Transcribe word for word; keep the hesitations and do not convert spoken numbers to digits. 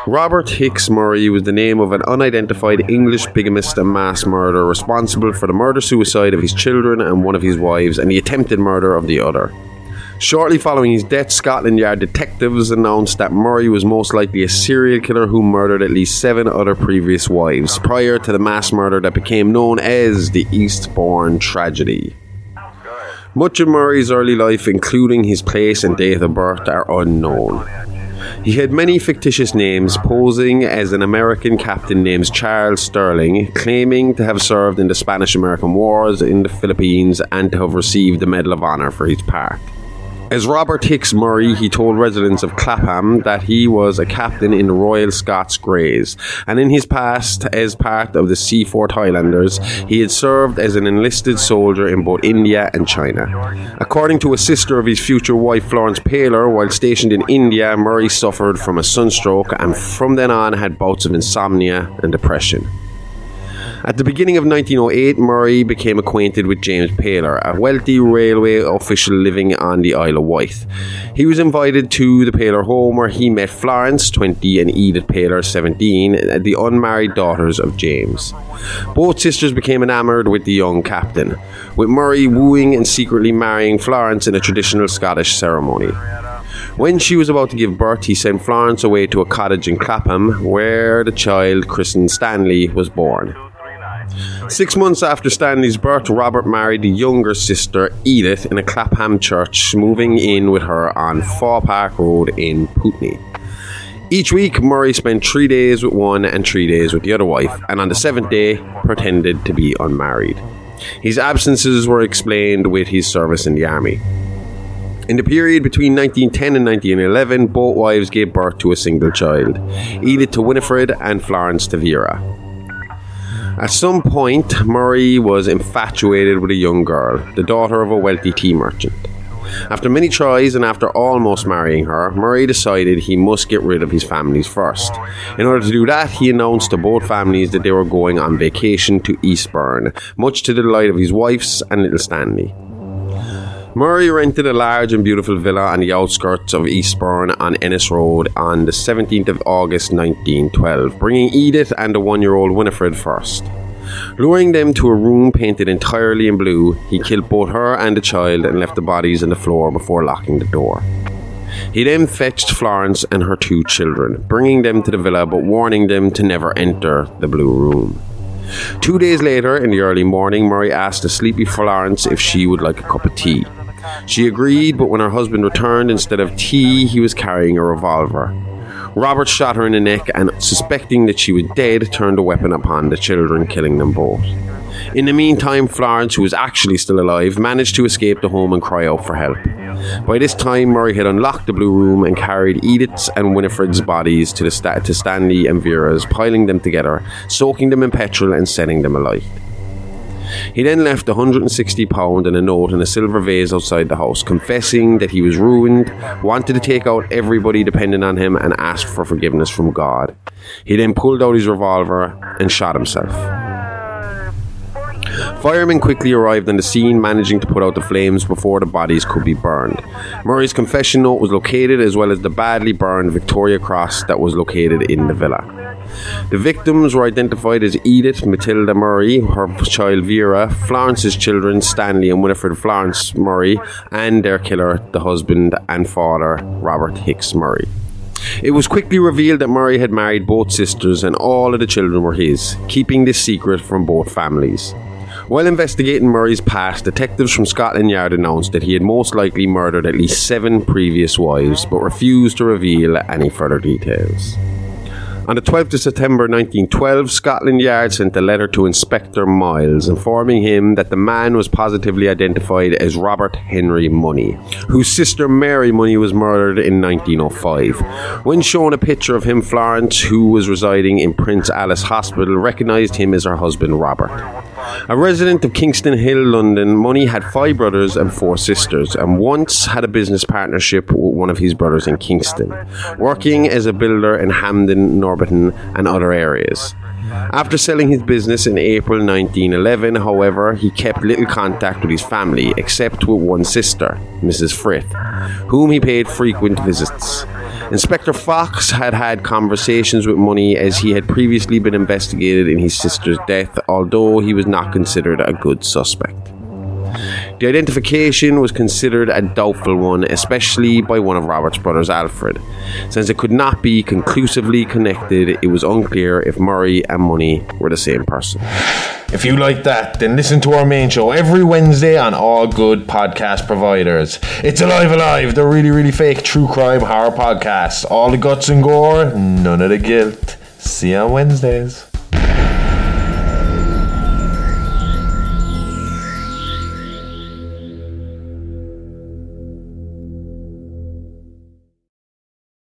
Robert Hicks Murray was the name of an unidentified English bigamist and mass murderer responsible for the murder-suicide of his children and one of his wives and the attempted murder of the other. Shortly following his death, Scotland Yard detectives announced that Murray was most likely a serial killer who murdered at least seven other previous wives prior to the mass murder that became known as the Eastbourne Tragedy. Much of Murray's early life, including his place and date of birth, are unknown. He had many fictitious names, posing as an American captain named Charles Sterling, claiming to have served in the Spanish-American Wars in the Philippines and to have received the Medal of Honor for his part. As Robert Hicks Murray, he told residents of Clapham that he was a captain in the Royal Scots Greys, and in his past, as part of the Seaforth Highlanders, he had served as an enlisted soldier in both India and China. According to a sister of his future wife, Florence Paler, while stationed in India, Murray suffered from a sunstroke and from then on had bouts of insomnia and depression. At the beginning of nineteen oh eight, Murray became acquainted with James Paler, a wealthy railway official living on the Isle of Wight. He was invited to the Paler home where he met Florence, twenty, and Edith Paler, seventeen, the unmarried daughters of James. Both sisters became enamoured with the young captain, with Murray wooing and secretly marrying Florence in a traditional Scottish ceremony. When she was about to give birth, he sent Florence away to a cottage in Clapham, where the child, christened Stanley, was born. Six months after Stanley's birth, Robert married the younger sister, Edith, in a Clapham church, moving in with her on Fall Park Road in Putney. Each week, Murray spent three days with one and three days with the other wife, and on the seventh day, pretended to be unmarried. His absences were explained with his service in the army. In the period between nineteen ten and nineteen eleven, both wives gave birth to a single child, Edith to Winifred and Florence to Vera. At some point, Murray was infatuated with a young girl, the daughter of a wealthy tea merchant. After many tries and after almost marrying her, Murray decided he must get rid of his families first. In order to do that, he announced to both families that they were going on vacation to Eastbourne, much to the delight of his wife's and little Stanley. Murray rented a large and beautiful villa on the outskirts of Eastbourne on Ennis Road on the seventeenth of August nineteen twelve, bringing Edith and the one-year-old Winifred first. Luring them to a room painted entirely in blue, he killed both her and the child and left the bodies on the floor before locking the door. He then fetched Florence and her two children, bringing them to the villa but warning them to never enter the blue room. Two days later, in the early morning, Murray asked the sleepy Florence if she would like a cup of tea. She agreed, but when her husband returned, instead of tea, he was carrying a revolver. Robert shot her in the neck and, suspecting that she was dead, turned the weapon upon the children, killing them both. In the meantime, Florence, who was actually still alive, managed to escape the home and cry out for help. By this time, Murray had unlocked the blue room and carried Edith's and Winifred's bodies to, the sta- to Stanley and Vera's, piling them together, soaking them in petrol and setting them alight. He then left one hundred sixty pounds and a note in a silver vase outside the house, confessing that he was ruined, wanted to take out everybody dependent on him, and asked for forgiveness from God. He then pulled out his revolver and shot himself. Firemen quickly arrived on the scene, managing to put out the flames before the bodies could be burned. Murray's confession note was located, as well as the badly burned Victoria Cross that was located in the villa. The victims were identified as Edith Matilda Murray, her child Vera, Florence's children Stanley and Winifred Florence Murray, and their killer, the husband and father, Robert Hicks Murray. It was quickly revealed that Murray had married both sisters and all of the children were his, keeping this secret from both families. While investigating Murray's past, detectives from Scotland Yard announced that he had most likely murdered at least seven previous wives, but refused to reveal any further details. On the twelfth of September nineteen twelve, Scotland Yard sent a letter to Inspector Miles informing him that the man was positively identified as Robert Henry Money, whose sister Mary Money was murdered in nineteen oh five. When shown a picture of him, Florence, who was residing in Prince Alice Hospital, recognised him as her husband Robert. A resident of Kingston Hill, London, Money had five brothers and four sisters, and once had a business partnership with one of his brothers in Kingston, working as a builder in Hampden, Norbiton and other areas. After selling his business in April nineteen eleven, however, he kept little contact with his family, except with one sister, Missus Frith, whom he paid frequent visits. Inspector Fox had had conversations with Money as he had previously been investigated in his sister's death, although he was not considered a good suspect. The identification was considered a doubtful one, especially by one of Robert's brothers, Alfred. Since it could not be conclusively connected, it was unclear if Murray and Money were the same person. If you like that, then listen to our main show every Wednesday on all good podcast providers. It's Alive Alive, the really, really fake true crime horror podcast. All the guts and gore, none of the guilt. See you on Wednesdays.